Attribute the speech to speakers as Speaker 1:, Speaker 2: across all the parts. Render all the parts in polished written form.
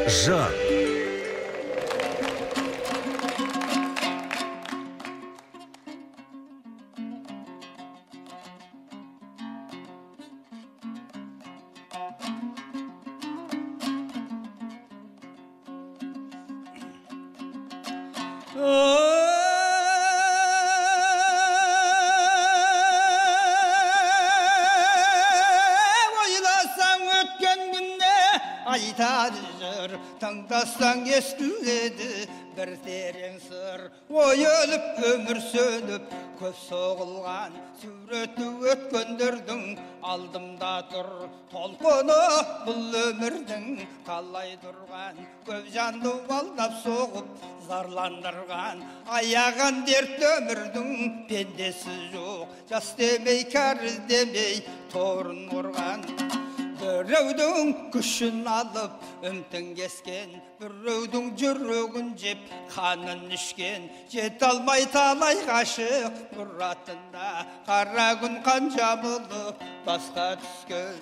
Speaker 1: жар.
Speaker 2: Айтады тыңдасаң естіледі бір терең сыр, ойылып өмір сөніп көп соғылған суреті өткендердің алдымда тұр толқыны бұл өмірдің талай тұрған көп жанды алдап соғып зарландырған аяған дерт өмірдің пендесі жоқ жас демей кәрі демей торын ұрған біреудің күшін алып үмтін кескен біреудің жүрегін жеп қанын ішкен жете алмай талай ғашық мұратында қара күн қан жабылып басқа түскен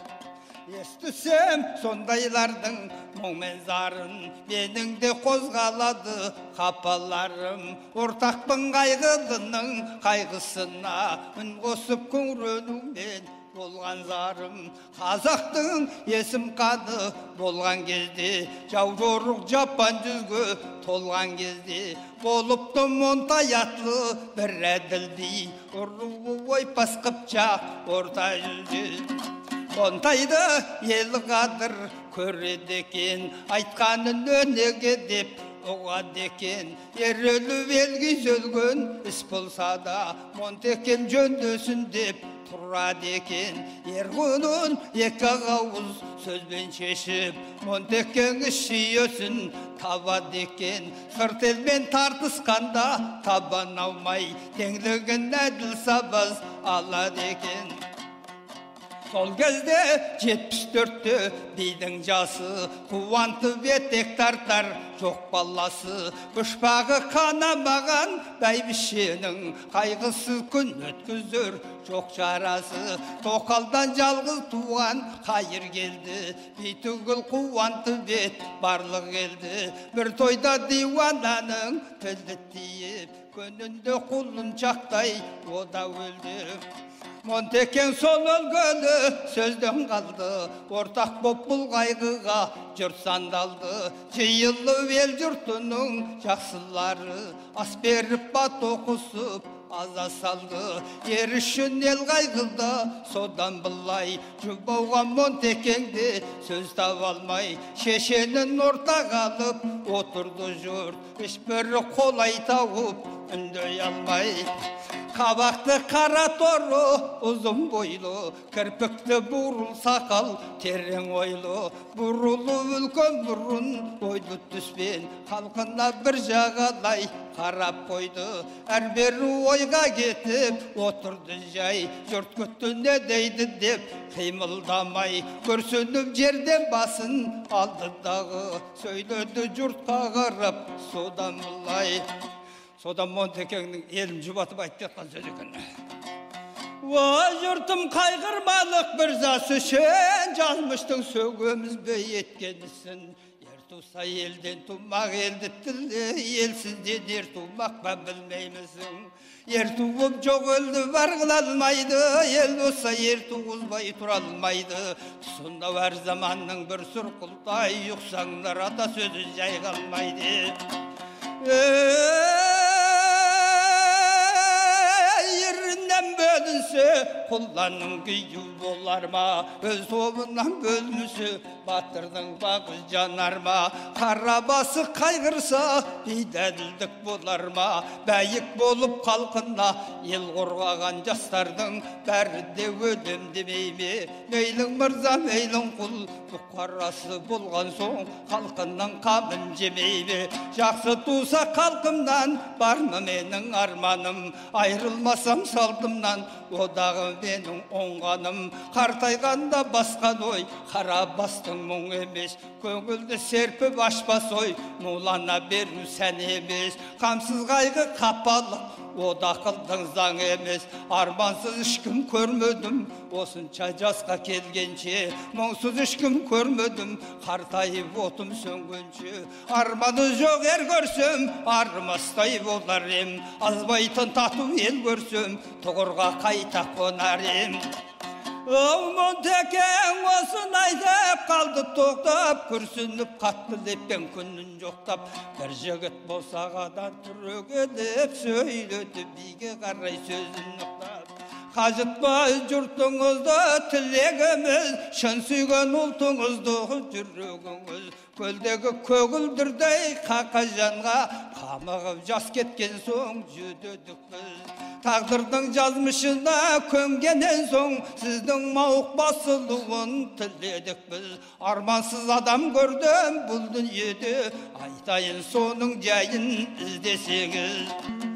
Speaker 2: естісем сондайлардың мұң мен зарын менің де қозғалады қапаларым ортақпын қайғылының қайғысына үн қосып күңіренумен болған зарым қазақтың есім қаны болған кезде жау жорық жапан жүзге толған кезде болыпты монтаятлы бір әділдей ұруы ойпас қыпшақ орта жүзде монтайды ел қадір көреді екен айтқанын өнеге деп оғады екен ерелі елге өлген іс болса да монтекен жөндесін деп тұрады екен ергөнін екі ауыз сөзбен шешіп монтеккен шүйесін табады екен сырт елмен тартысқанда табан алмай теңлігін әділ сабаз алады екен сол кезде 74-те бидің жасы қуантып етек тартар жоқ баласы пұшпағы қанамаған бәйбішенің қайғысы күн өткізер жоқ жарасы тоқалдан жалғыз туған қайыр келді бейтүгіл қуантып ет барлық елді бір тойда диуананың тілі тиіп көнінде құлыншақтай ода өлді монтекен сол өлгені сөзден қалды ортақ боп бұл қайғыға жұрт сандалды жиылып ел жұртының жақсылары ас беріп бат оқысып аза салды ер үшін ел қайғылды содан былай жұбауға монтекенде сөз таба алмай шешенін ортаға алып отырды жұрт ешбірі қолай тауып үндей алмай қабақты қара торы ұзын бойлы кірпікті бурыл сақал терең ойлы бурылы үлкен бұрын ойлы түспен халқына бір жағалай қарап қойды әрбері ойға кетіп отырды жай жұрт күтті не дейді деп қимылдамай көрсініп жерден басын алды дағы сөйледі жұртқа қарап содан былай содан монтекеңнің елін жұбатып айтып жатқан сөз екен ой жұртым қайғырмалық бір жас үшін жазмыштың сөгеміз бе еткенісін ер туса елден тумақ елді тілі елсізден ер тумақ па білмеймісің ер туып жоқ елді бар қыла алмайды ел болса ер туғызбай тұра алмайды тұсында әр заманның бір сұрқылтай ұқсаңдар ата сөзі жай қалмайды ерінен бөлінсе құлланың күйі болар ма өз тобынан бөлінсе батырдың бағы жанар ма қара басы қайғырса бейдәділдік болар ма бәйік болып халқына ел қорғаған жастардың бәрі де өлем демей ме мейлің мырза мейлің құл бұқарасы болған соң халқының қамын жемей ме жақсы туса халқымнан бар ма менің арманым айрылмасам салтымнан одағы менің оңғаным қартайғанда басқан ой қара бастың мұң емес көңілді серпіп ашпас ой мұлана беру сән емес қамсыз қайғы қапалық ода қылдың заң емес. Армансыз ешкім көрмедім, осынша жасқа келгенше. Мұңсыз ешкім көрмедім, қартайып отым сөнгенше. Арманы жоқ ер көрсем, армастай болар ем. Азбайтын тату ел көрсем, тұғырға қайта қонар ем. Монтекең осын айтып қалды тоқтап, күрсініп қатты леппен күнін жоқтап. Бір жігіт босағадан түрегелеп сөйледі, биге қарай сөзін ұқтап. Қажытпай жұртыңызды тілегіміз, шын сүйген ұлтыңызды жүрегіңіз. Көлдегі көгілдірдей қақа жанға, қамығып жас кеткен соң жүдедік біз. Тағдырдың жазмышына көмгенен соң, сіздің мауық басылуын тіледік біз. Армансыз адам көрдім бұл дүниеде, айтайын соның жайын іздесеңіз.